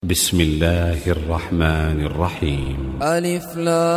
بسم الله الرحمن الرحيم. ألف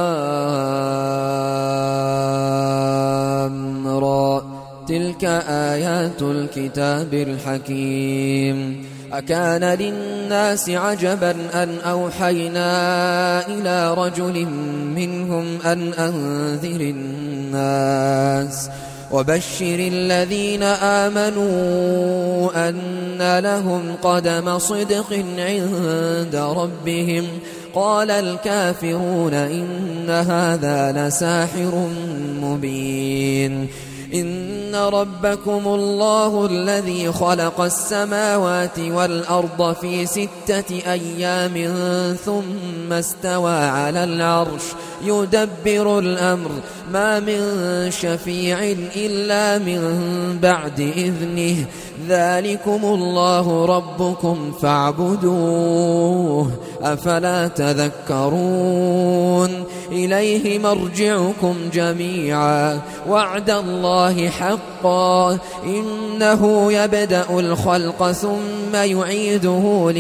لام را تلك آيات الكتاب الحكيم. أكان للناس عجبا أن أوحينا إلى رجل منهم أن أنذر الناس وبشر الذين آمنوا أن لهم قدم صدق عند ربهم. قال الكافرون إن هذا لساحر مبين. إن ربكم الله الذي خلق السماوات والأرض في 6 أيام ثم استوى على العرش يدبر الأمر ما من شفيع إلا من بعد إذنه ذلكم الله ربكم فاعبدوه أفلا تذكرون. إليه مرجعكم جميعا وعد الله حقا إنه يبدأ الخلق ثم يعيده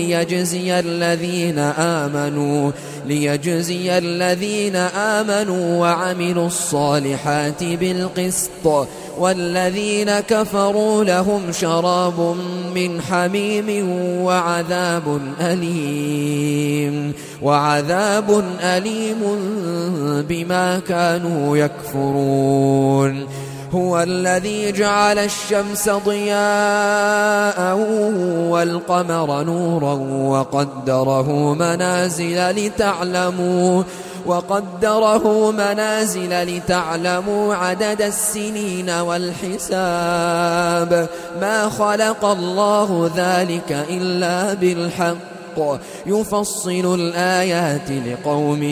ليجزي الذين آمنوا وعملوا الصالحات بالقسط والذين كفروا لهم شراب من حميم وعذاب أليم بما كانوا يكفرون. هو الذي جعل الشمس ضياء والقمر نورا وقدره منازل لتعلموا عدد السنين والحساب. ما خلق الله ذلك إلا بالحق يفصل الآيات لقوم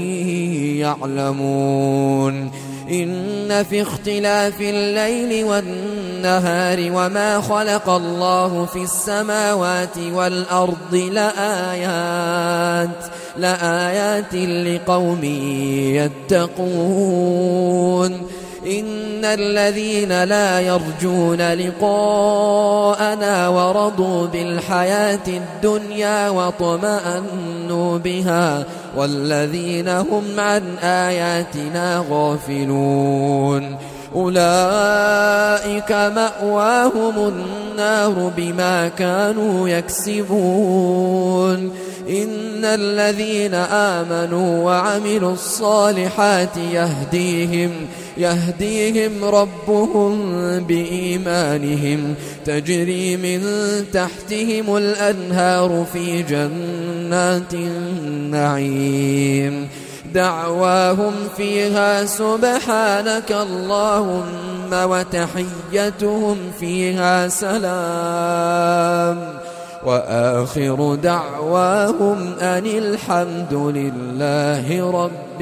يعلمون. إن في اختلاف الليل والنهار وما خلق الله في السماوات والأرض لآيات لقوم يتقون. إن الذين لا يرجون لقاءنا ورضوا بالحياة الدنيا واطمأنوا بها والذين هم عن آياتنا غافلون أولئك مأواهم النار بما كانوا يكسبون. إن الذين آمنوا وعملوا الصالحات يهديهم ربهم بإيمانهم تجري من تحتهم الأنهار في جنات النعيم. دعواهم فيها سبحانك اللهم وتحيتهم فيها سلام وآخر دعواهم أن الحمد لله رب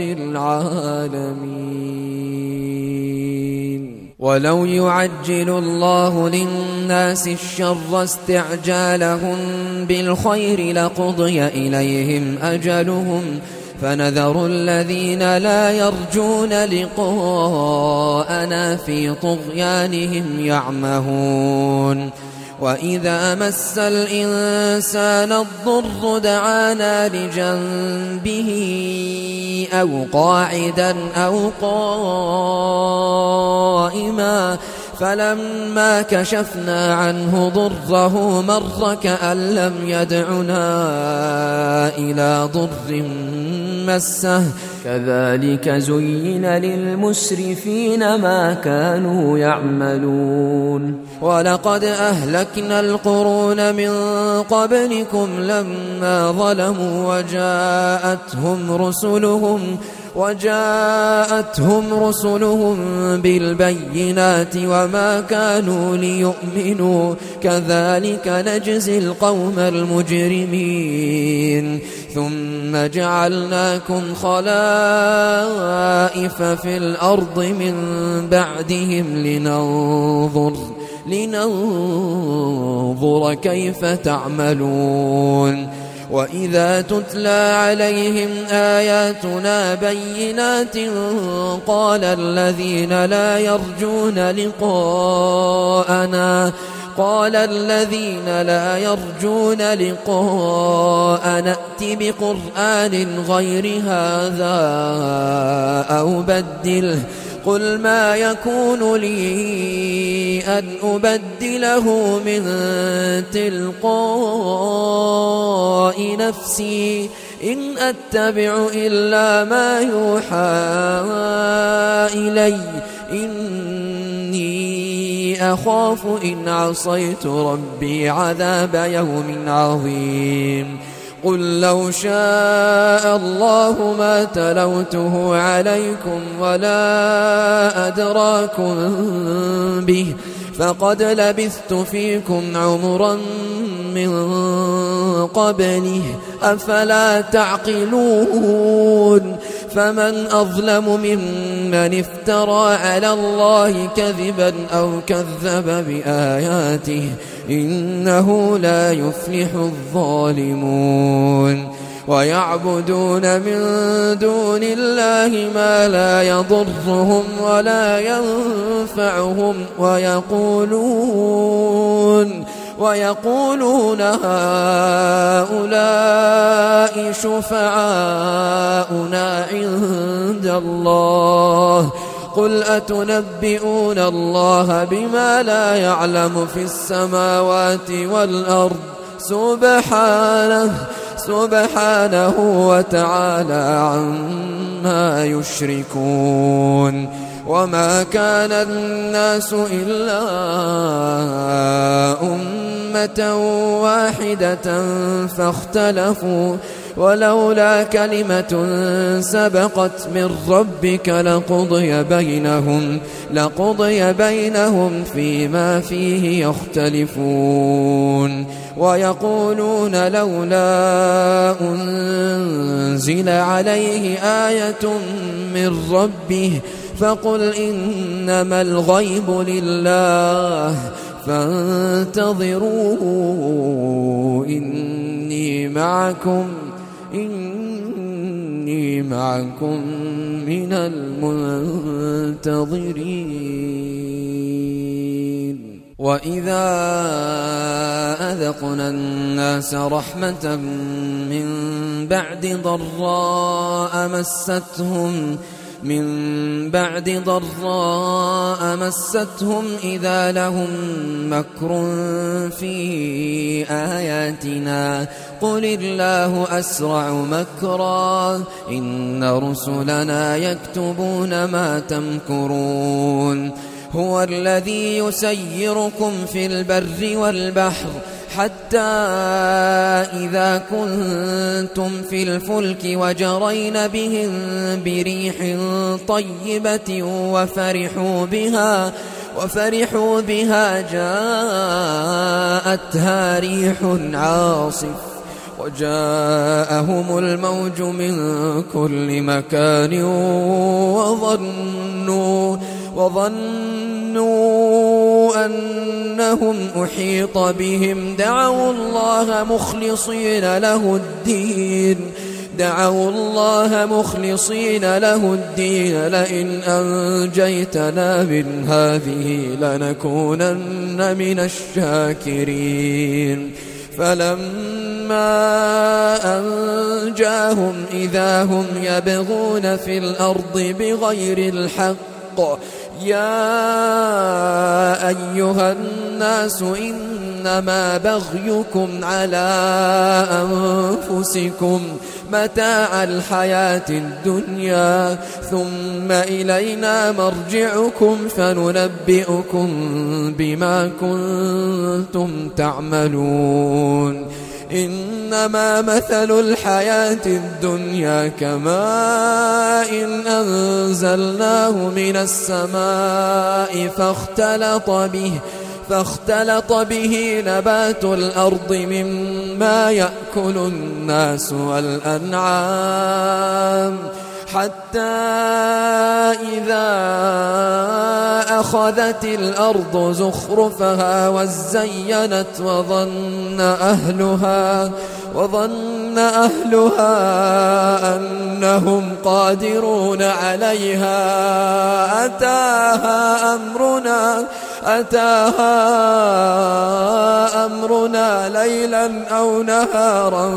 العالمين. ولو يعجل الله للناس الشر استعجالهم بالخير لقضي إليهم أجلهم فنذر الذين لا يرجون لقاءنا في طغيانهم يعمهون. وإذا مس الإنسان الضر دعانا لجنبه أو قاعدا أو قائما فلما كشفنا عنه ضره مر كأن لم يدعنا إلى ضر مسه كذلك زين للمسرفين ما كانوا يعملون. ولقد أهلكنا القرون من قبلكم لما ظلموا وجاءتهم رسلهم بالبينات وما كانوا ليؤمنوا كذلك نجزي القوم المجرمين. ثم جعلناكم خلائف في الأرض من بعدهم لننظر كيف تعملون. وإذا تتلى عليهم آياتنا بينات قال الذين لا يرجون لقاءنا قال الذين لا يرجون لقاء نأت بقرآن غير هذا أو بدله قل ما يكون لي أن أبدله من تلقاء نفسي إن أتبع إلا ما يوحى إلي إني أخاف إن عصيت ربي عذاب يوم عظيم قل لو شاء الله ما تلوته عليكم ولا أدراكم به فقد لبثت فيكم عمرا من قبله أفلا تعقلون فمن أظلم ممن افترى على الله كذبا أو كذب بآياته إنه لا يفلح الظالمون ويعبدون من دون الله ما لا يضرهم ولا ينفعهم ويقولون هؤلاء شفعاؤنا عند الله قل أتنبئون الله بما لا يعلم في السماوات والأرض سبحانه وتعالى عما يشركون وما كان الناس إلا أمة واحدة فاختلفوا ولولا كلمة سبقت من ربك لقضي بينهم فيما فيه يختلفون ويقولون لولا أنزل عليه آية من ربه فقل إنما الغيب لله فانتظروا إني معكم من المنتظرين وإذا أذقنا الناس رحمة من بعد ضراء مستهم إذا لهم مكر في آياتنا قل الله أسرع مكرا إن رسلنا يكتبون ما تمكرون هو الذي يسيركم في البر والبحر حتى إذا كنتم في الفلك وجرين بهم بريح طيبة وفرحوا بها جاءتها ريح عاصف وجاءهم الموج من كل مكان وظنوا أنهم أحيط بهم دعوا الله مخلصين له الدين لئن أنجيتنا من هذه لنكونن من الشاكرين فلما أنجاهم إذا هم يبغون في الأرض بغير الحق يا أيها الناس إنما بغيكم على أنفسكم متاع الحياة الدنيا ثم إلينا مرجعكم فننبئكم بما كنتم تعملون إنما مثل الحياة الدنيا كماء أنزلناه من السماء فاختلط به نبات الأرض مما يأكل الناس والأنعام حتى إذا أخذت الأرض زخرفها وزينت وظن أهلها أنهم قادرون عليها أتاها أمرنا ليلا أو نهارا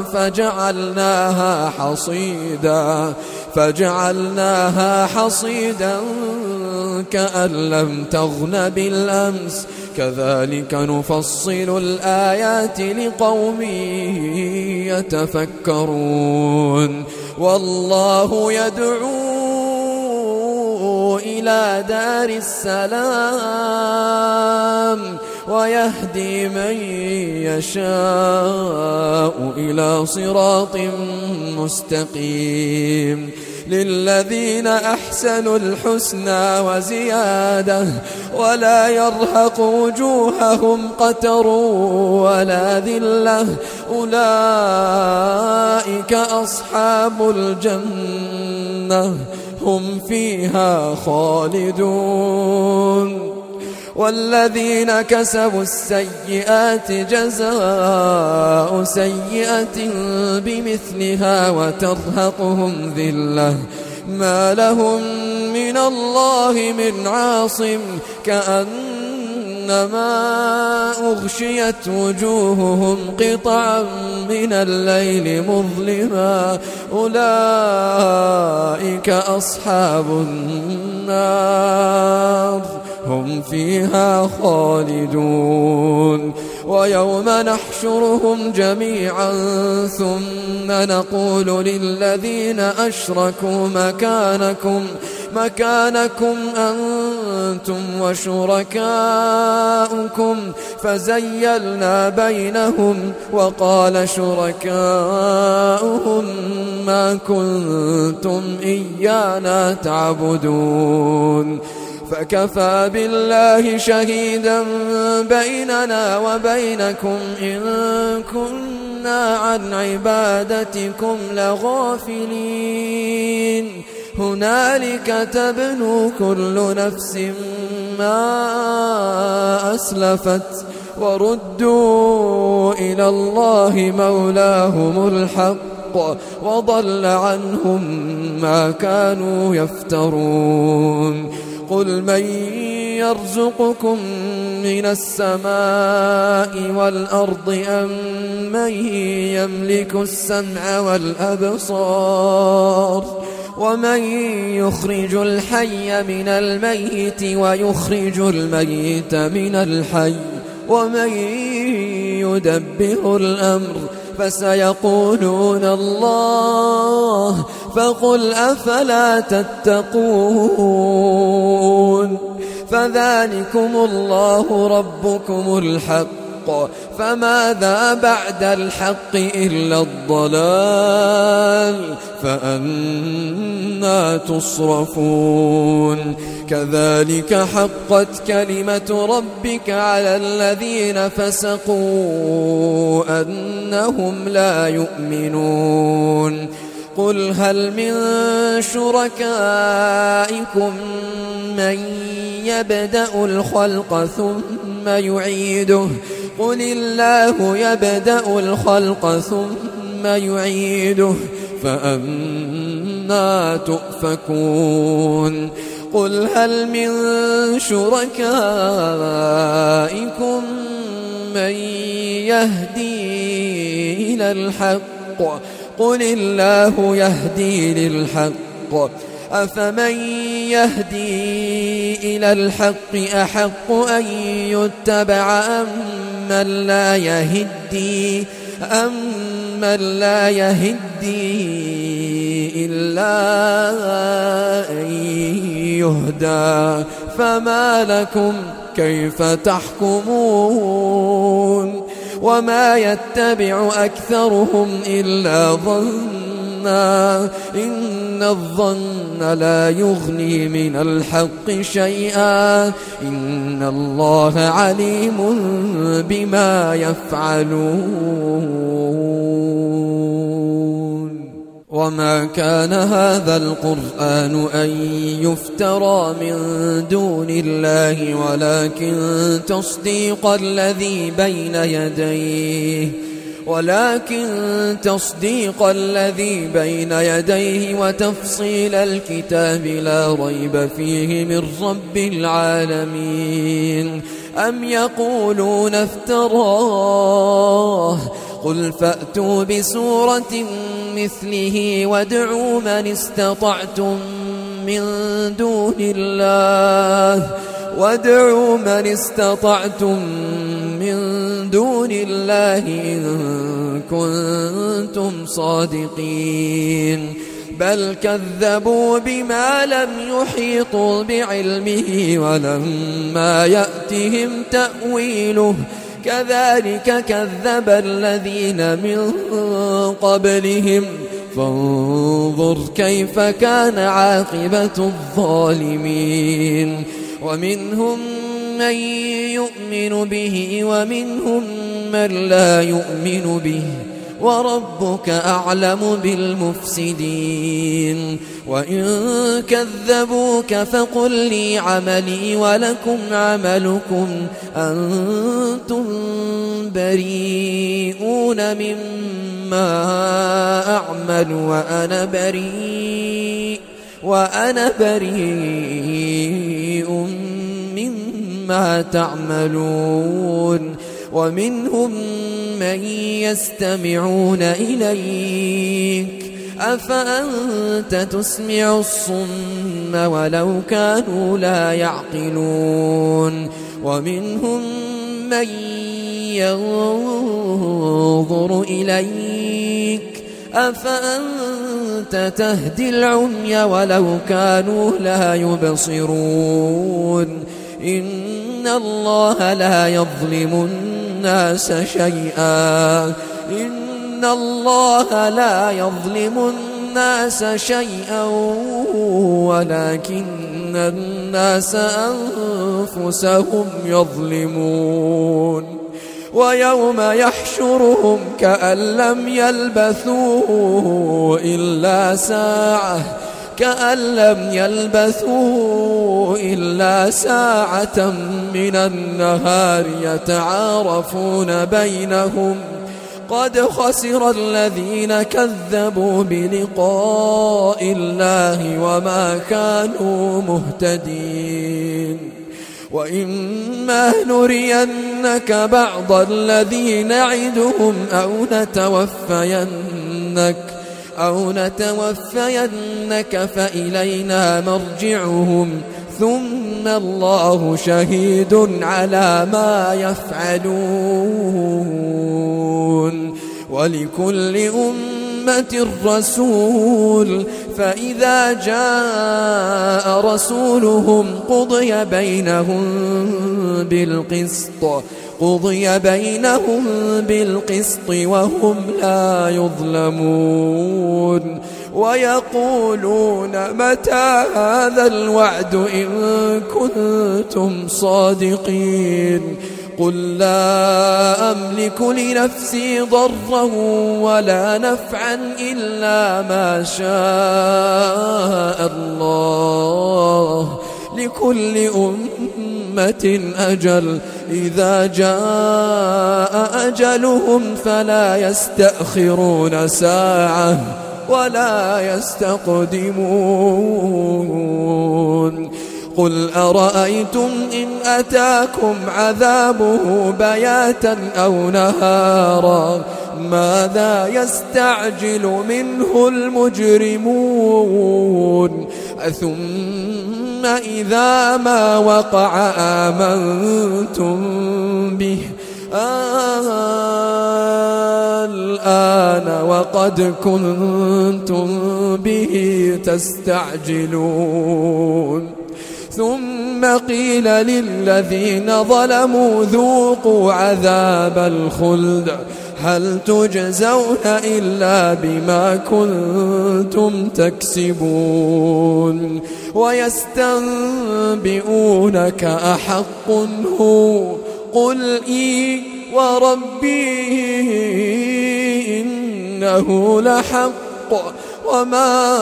فجعلناها حصيدا كأن لم تغن بالأمس كذلك نفصل الآيات لقوم يتفكرون والله يدعو إلى دار السلام ويهدي من يشاء إلى صراط مستقيم للذين أحسنوا الحسنى وزيادة ولا يرهق وجوههم قتر ولا ذلة أولئك أصحاب الجنة هم فيها خالدون والذين كسبوا السيئات جزاء سيئة بمثلها وترهقهم ذلة ما لهم من الله من عاصم كأنما أغشيت وجوههم قطعا من الليل مظلما أولئك أصحاب النار هم فيها خالدون ويوم نحشرهم جميعا ثم نقول للذين أشركوا مكانكم أنتم وشركاؤكم فزيلنا بينهم وقال شركاؤهم ما كنتم إيانا تعبدون فكفى بالله شهيدا بيننا وبينكم إن كنا عن عبادتكم لغافلين هنالك تبلو كل نفس ما أسلفت وردوا إلى الله مولاهم الحق وضل عنهم ما كانوا يفترون قل من يرزقكم من السماء والأرض أم من يملك السمع والأبصار ومن يخرج الحي من الميت ويخرج الميت من الحي ومن يدبر الأمر فسيقولون الله فقل أفلا تتقون فذلكم الله ربكم الحق فماذا بعد الحق إلا الضلال فأنى تصرفون كذلك حقت كلمة ربك على الذين فسقوا أنهم لا يؤمنون قل هل من شركائكم من يبدأ الخلق ثم يعيده قل الله يبدأ الخلق ثم يعيده فأنى تؤفكون قل هل من شركائكم من يهدي إلى الحق قل الله يهدي للحق أفمن يهدي إلى الحق أحق أن يتبع أمن لا يهدي إلا أن يهدى فما لكم كيف تحكمون وما يتبع أكثرهم إلا ظنا إن الظن لا يغني من الحق شيئا إن الله عليم بما يفعلون وما كان هذا القرآن أن يفترى من دون الله ولكن تصديق الذي بين يديه ولكن تصديق الذي بين يديه وتفصيل الكتاب لا ريب فيه من رب العالمين. أم يقولون افتراه قل فأتوا بسورة مثله وادعوا من استطعتم من دون الله إن كنتم صادقين. بل كذبوا بما لم يحيطوا بعلمه ولما يأتهم تأويله كذلك كذب الذين من قبلهم فانظر كيف كان عاقبة الظالمين. ومنهم من يؤمن به ومنهم من لا يؤمن به وربك أعلم بالمفسدين. وإن كذبوك فقل لي عملي ولكم عملكم أنتم بريئون مما أعمل وأنا بريء مما تعملون. ومنهم من يستمعون إليك أفأنت تسمع الصم ولو كانوا لا يعقلون. ومنهم من ينظر إليك أفأنت تهدي العمي ولو كانوا لا يبصرون. إن الله لا يظلم الناس شيئا ولكن الناس أنفسهم يظلمون. ويوم يحشرهم كأن لم يلبثوا إلا ساعة من النهار يتعارفون بينهم قد خسر الذين كذبوا بلقاء الله وما كانوا مهتدين. وإما نرينك بعض الذي نعدهم أو نتوفينك فإلينا مرجعهم ثم الله شهيد على ما يفعلون. ولكل أمة رسول فإذا جاء رسولهم قضي بينهم بالقسط وهم لا يظلمون. ويقولون متى هذا الوعد إن كنتم صادقين. قل لا أملك لنفسي ضرا ولا نفعا إلا ما شاء الله لكل أمة أجل إذا جاء أجلهم فلا يستأخرون ساعة ولا يستقدمون. قل أرأيتم إن أتاكم عذابه بياتا أو نهارا ماذا يستعجل منه المجرمون. ثم إذا ما وقع آمنتم به الآن وقد كنتم به تستعجلون. ثم قيل للذين ظلموا ذوقوا عذاب الخلد هل تجزون إلا بما كنتم تكسبون. ويستنبئونك أحق هو قل إي وربي إنه لحق وما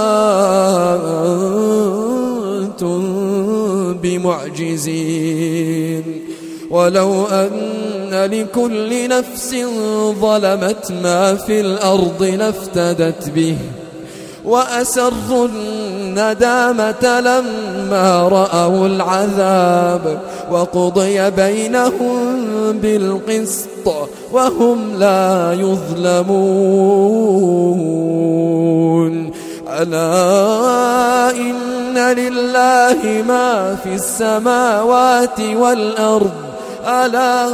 أنتم بمعجزين. ولو أن لكل نفس ظلمت ما في الأرض لافتدت به وأسروا الندامة لما رأوا العذاب وقضي بينهم بالقسط وهم لا يظلمون. ألا إن لله ما في السماوات والأرض ألا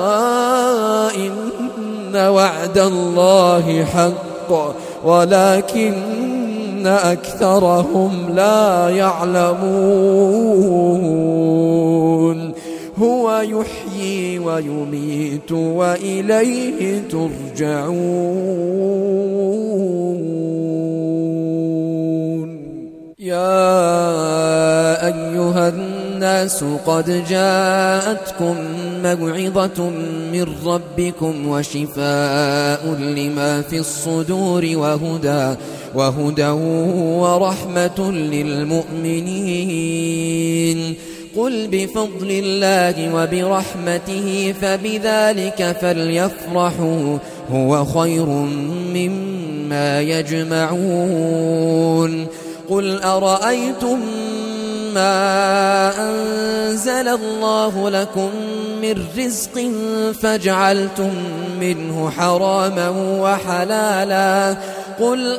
إن وعد الله حق ولكن أكثرهم لا يعلمون. هو يحيي ويميت وإليه ترجعون. يا أيها الناس قد جاءتكم موعظة من ربكم وشفاء لما في الصدور وهدى ورحمة للمؤمنين. قل بفضل الله وبرحمته فبذلك فليفرحوا هو خير مما يجمعون. قل أرأيتم ما أنزل الله لكم من رزق فجعلتم منه حراما وحلالا قل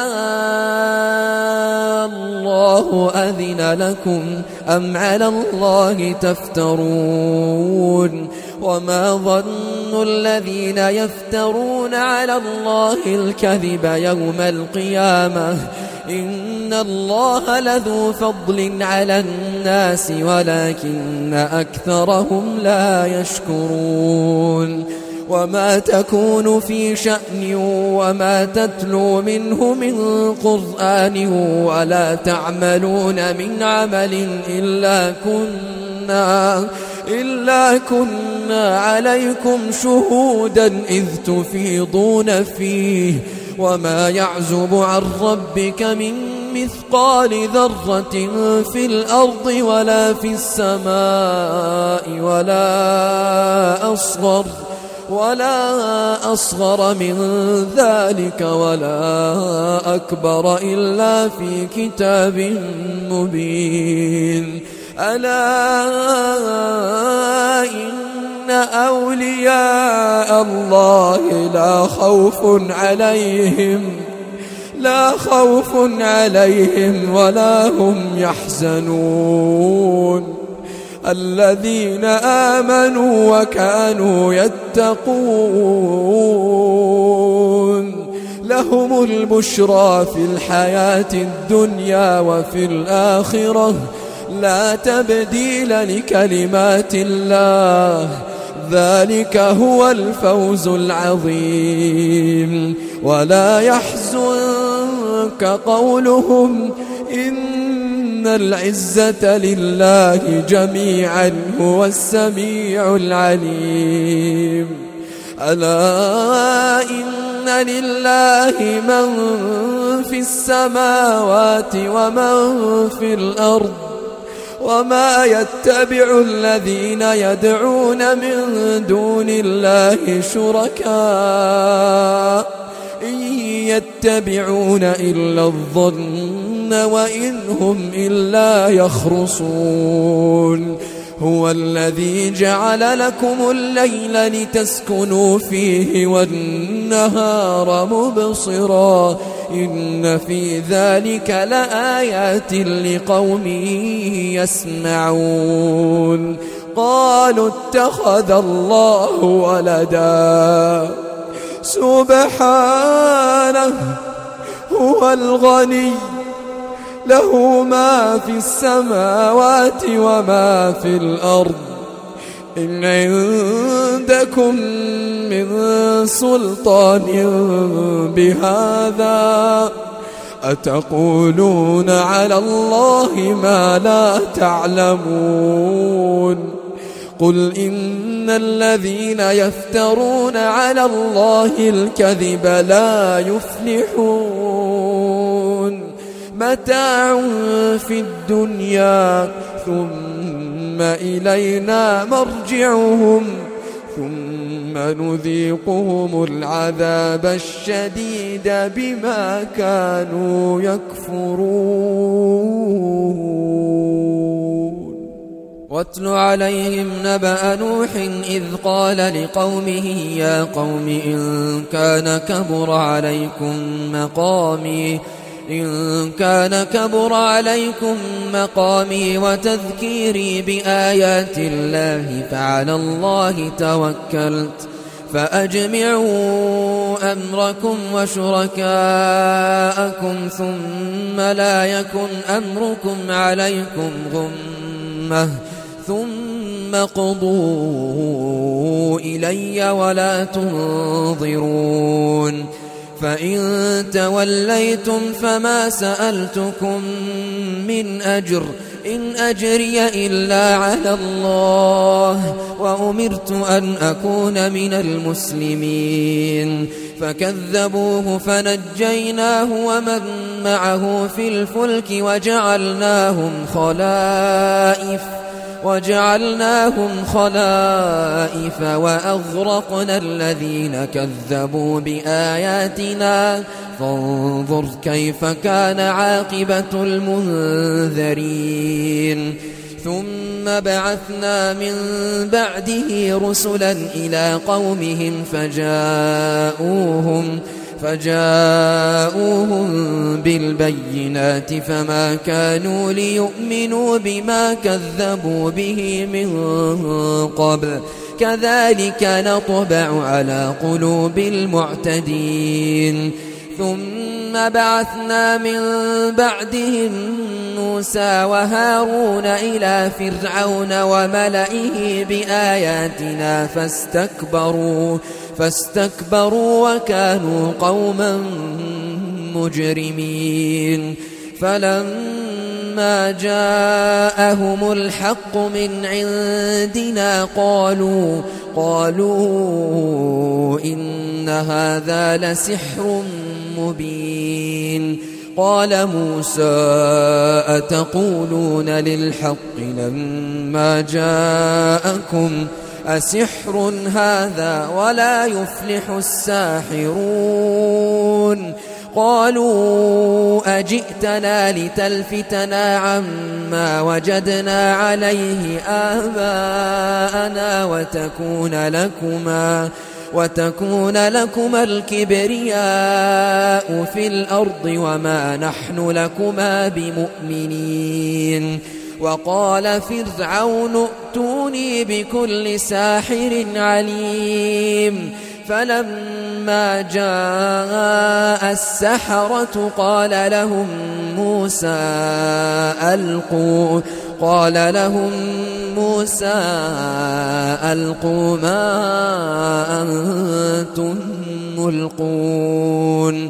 الله أذن لكم أم على الله تفترون. وما ظن الذين يفترون على الله الكذب يوم القيامة إن الله لذو فضل على الناس ولكن أكثرهم لا يشكرون. وما تكون في شأن وما تتلو منه من قرآن ولا تعملون من عمل إلا كنا عليكم شهودا إذ تفيضون فيه. وما يعزب عن ربك من مثقال ذرة في الأرض ولا في السماء ولا أصغر من ذلك ولا أكبر إلا في كتاب مبين. ألا إن أولياء الله لا خوف عليهم ولا هم يحزنون. الذين آمنوا وكانوا يتقون لهم البشرى في الحياة الدنيا وفي الآخرة لا تبديل لكلمات الله ذلك هو الفوز العظيم. ولا يحزنك قولهم إن العزة لله جميعا هو السميع العليم. ألا إن لله من في السماوات ومن في الأرض وما يتبع الذين يدعون من دون الله شركاء إن يتبعون إلا الظن وإن هم إلا يخرصون. هو الذي جعل لكم الليل لتسكنوا فيه والنهار مبصرا إن في ذلك لآيات لقوم يسمعون. قالوا اتخذ الله ولدا سبحانه هو الغني له ما في السماوات وما في الأرض إن عندكم من سلطان بهذا أتقولون على الله ما لا تعلمون. قل إن الذين يفترون على الله الكذب لا يفلحون. متاع في الدنيا ثم ثم إلينا مرجعهم ثم نذيقهم العذاب الشديد بما كانوا يكفرون. واتل عليهم نبأ نوح إذ قال لقومه يا قوم إن كان كبر عليكم مقامي وتذكيري بآيات الله فعلى الله توكلت فأجمعوا أمركم وشركاءكم ثم لا يكن أمركم عليكم غمة ثم قضوا إلي ولا تنظرون. فإن توليتم فما سألتكم من أجر إن أجري إلا على الله وأمرت أن أكون من المسلمين. فكذبوه فنجيناه ومن معه في الفلك وجعلناهم خلائف وأغرقنا الذين كذبوا بآياتنا فانظر كيف كان عاقبة المنذرين. ثم بعثنا من بعده رسلا إلى قومهم فجاءوهم بالبينات فما كانوا ليؤمنوا بما كذبوا به من قبل كذلك نطبع على قلوب المعتدين. ثم بعثنا من بعدهم موسى وهارون إلى فرعون وملئه بآياتنا فاستكبروا وكانوا قوما مجرمين. فلما جاءهم الحق من عندنا قالوا إن هذا لسحر مبين. قال موسى أتقولون للحق لما جاءكم أسحر هذا ولا يفلح الساحرون. قالوا أجئتنا لتلفتنا عما وجدنا عليه آباءنا وتكون لكما الكبرياء في الأرض وما نحن لكما بمؤمنين. وقال فرعون ائتوني بكل ساحر عليم. فلما جاء السحرة قال لهم موسى ألقوا ما أنتم ملقون.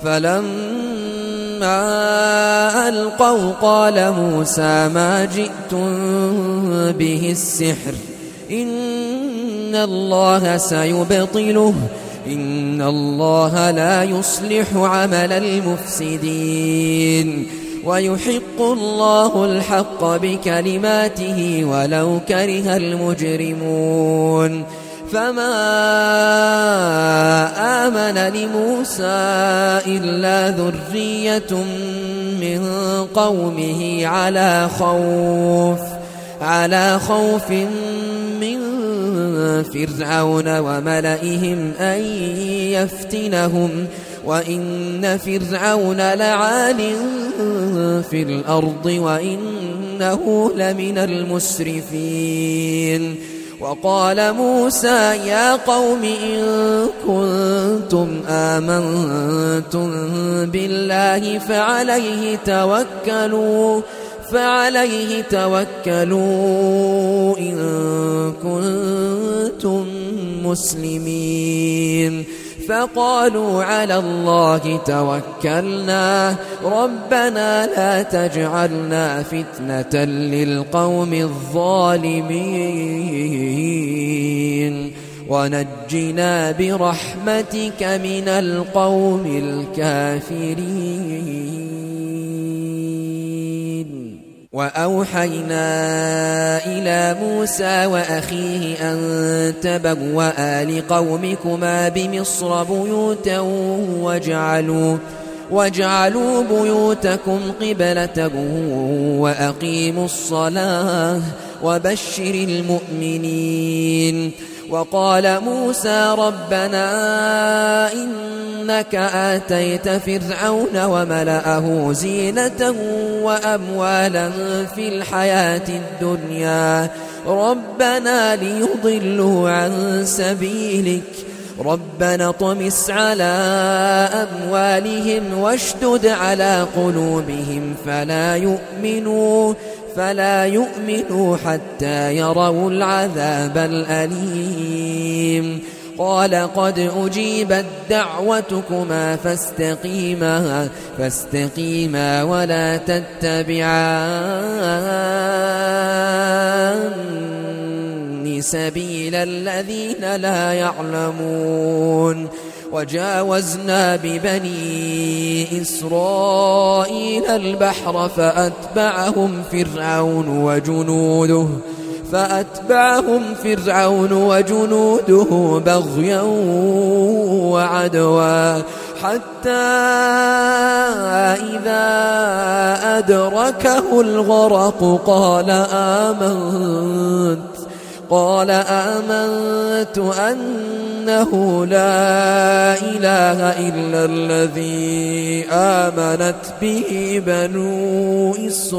فلما ألقوا قال موسى ما جئتم به السحر إن الله سيبطله إن الله لا يصلح عمل المفسدين ويحق الله الحق بكلماته ولو كره المجرمون. فما آمن لموسى إلا ذرية من قومه على خوف من فرعون وملئهم أن يفتنهم وإن فرعون لعال في الأرض وإنه لمن المسرفين. وقال موسى يا قوم إن كنتم آمنتم بالله فعليه توكلوا إن كنتم مسلمين. فقالوا على الله توكلنا ربنا لا تجعلنا فتنة للقوم الظالمين ونجنا برحمتك من القوم الكافرين. وأوحينا إلى موسى وأخيه أن تبوأ لقومكما بمصر بيوتا واجعلوا بيوتكم قبلة وأقيموا الصلاة وبشر المؤمنين. وقال موسى ربنا إنك آتيت فرعون وملأه زينة وأموالا في الحياة الدنيا ربنا ليضلوا عن سبيلك ربنا طمس على أموالهم واشدد على قلوبهم فلا يؤمنوا حتى يروا العذاب الأليم. قال قد أجيبت دعوتكما فاستقيما ولا تتبعان سبيل الذين لا يعلمون. وجاوزنا ببني إسرائيل البحر فأتبعهم فرعون وجنوده بغيا وعدوا حتى إذا أدركه الغرق قال آمنت أنه لا إله إلا الذي آمنت به بنو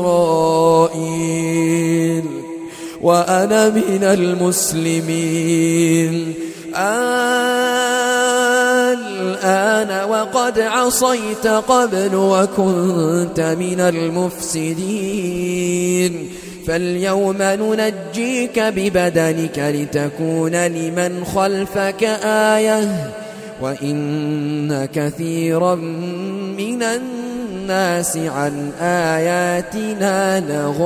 إسرائيل وأنا من المسلمين. الآن وقد عصيت قبل وكنت من المفسدين فاليوم ننجيك ببدنك لتكون لمن خلفك آية وإن كثيرا من الناس عن آياتنا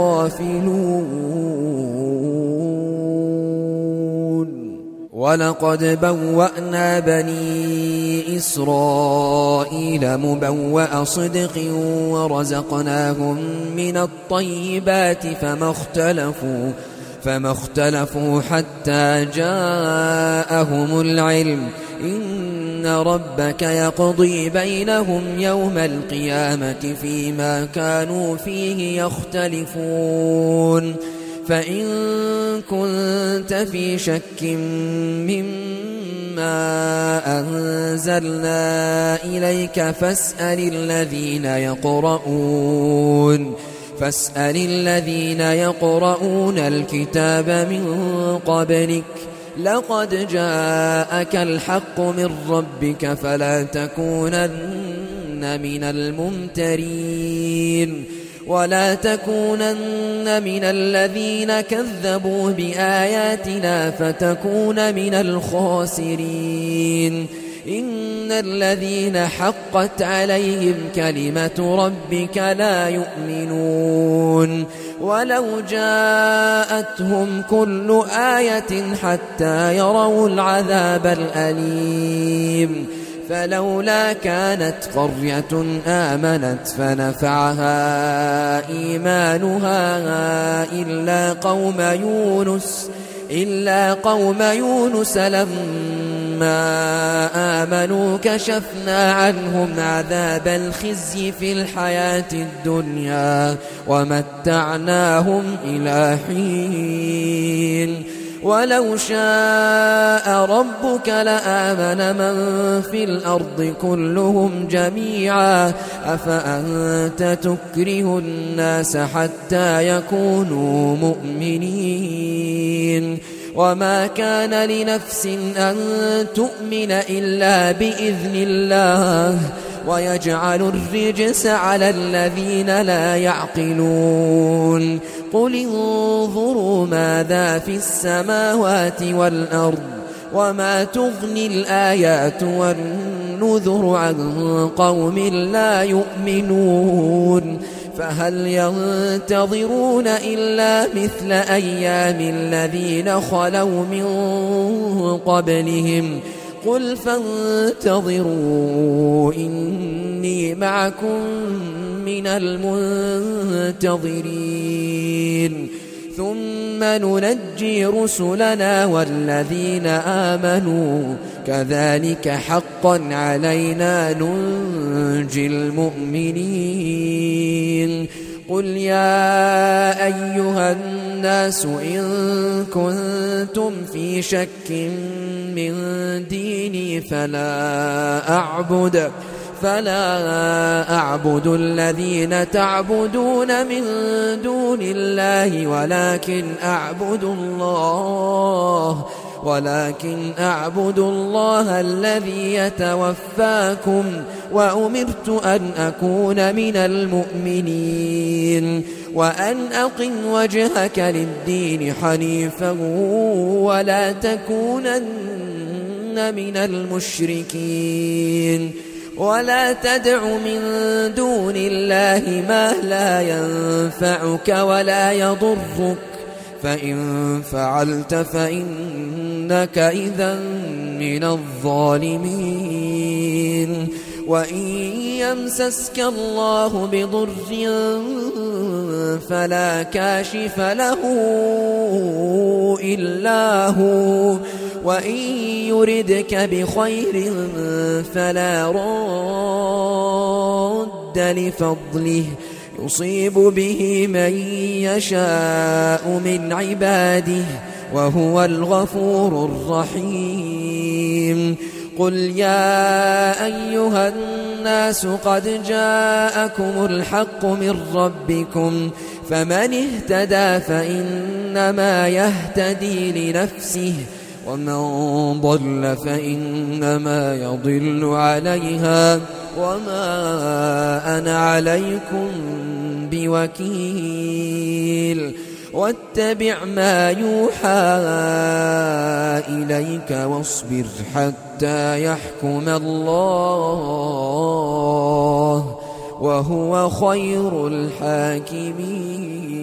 لغافلون. ولقد بوأنا بني إسرائيل مبوأ صدق ورزقناهم من الطيبات فما اختلفوا حتى جاءهم العلم إن ربك يقضي بينهم يوم القيامة فيما كانوا فيه يختلفون. فإن كنت في شك مما أنزلنا إليك فاسأل الذين يقرؤون الكتاب من قبلك لقد جاءك الحق من ربك فلا تكونن من الممترين ولا تكونن من الذين كذبوا بآياتنا فتكون من الخاسرين. إن الذين حقت عليهم كلمة ربك لا يؤمنون ولو جاءتهم كل آية حتى يروا العذاب الأليم. فلولا كانت قرية آمنت فنفعها إيمانها إلا قوم يونس لما آمنوا كشفنا عنهم عذاب الخزي في الحياة الدنيا ومتعناهم إلى حين. ولو شاء ربك لآمن من في الأرض كلهم جميعا أفأنت تكره الناس حتى يكونوا مؤمنين. وما كان لنفس أن تؤمن إلا بإذن الله ويجعل الرجس على الذين لا يعقلون. قل انظروا ماذا في السماوات والأرض وما تغني الآيات والنذر عن قوم لا يؤمنون. فهل ينتظرون إلا مثل أيام الذين خلوا من قبلهم قل فانتظروا إني معكم من المنتظرين ثم ننجي رسلنا والذين آمنوا كذلك حقا علينا ننجي المؤمنين قل يا أيها الناس إن كنتم في شك من ديني فلا أعبد الذين تعبدون من دون الله ولكن أعبد الله الذي يتوفاكم وأمرت أن أكون من المؤمنين وأن أقم وجهك للدين حنيفا ولا تكونن من المشركين ولا تدع من دون الله ما لا ينفعك ولا يضرك فإن فعلت فإنك إذا من الظالمين وإن يمسسك الله بضر فلا كاشف له إلا هو وإن يردك بخير فلا راد لفضله يصيب به من يشاء من عباده وهو الغفور الرحيم قل يا أيها الناس قد جاءكم الحق من ربكم فمن اهتدى فإنما يهتدي لنفسه ومن ضل فإنما يضل عليها وما أنا عليكم بوكيل واتبع ما يوحى إليك واصبر حتى يحكم الله وهو خير الحاكمين.